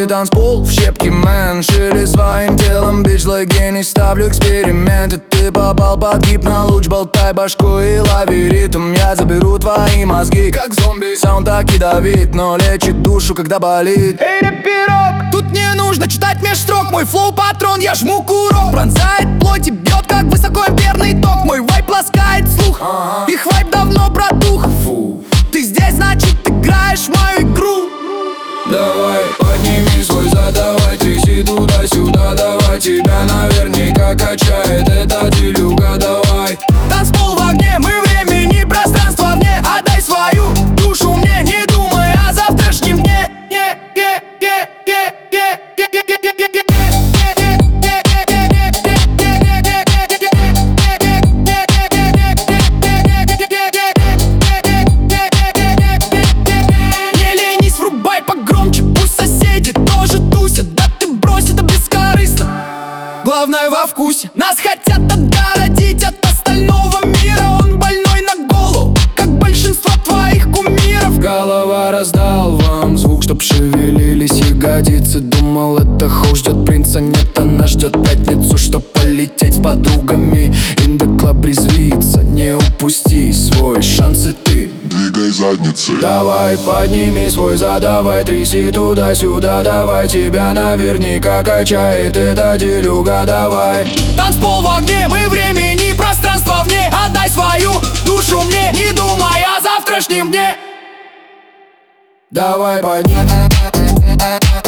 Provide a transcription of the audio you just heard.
танцпол в щепки, мэн. Шире своим телом, бич like не ставлю эксперименты. Ты попал под гипнолуч, болтай башкой и лови ритм. Я заберу твои мозги, как зомби. Саунд так и давит, но лечит душу, когда болит. Эй, рэперок, тут не нужно читать меж строк. Мой флоу патрон, я жму курок. Пронзает плоть и бьет, как высокоэмперный ток. Мой вайп ласкает слух, их вайп давно протух. Ты здесь, значит, играешь в мою игру. Давай, подними свой зад, давай, тряси туда-сюда, давай. Тебя наверняка качает эта делюга, давай. Танцпол в огне, мы времени, пространство вне. Отдай свою душу мне, не думай о завтрашнем дне. Не ленись, врубай погромче, пусть соседи тоже тусят. Да ты брось, это бескорыстно, главное во вкусе. Нас хотят отгородить от остального мира. Он больной на голову, как большинство твоих кумиров. Голова раздал вам звук, чтоб шевелились ягодицы. Думал, это хуй ждет принца, нет, она ждет пятницу, чтоб полететь с подругами. Индоклаб резвится, не упусти свой шанс и ты Двигай задницей. Давай, подними свой зад, давай, тряси туда-сюда, давай. Тебя наверняка качает эта делюга, давай. Танцпол в огне, мы времени, пространство вне. Отдай свою душу мне, не думай о завтрашнем дне. Давай, подними.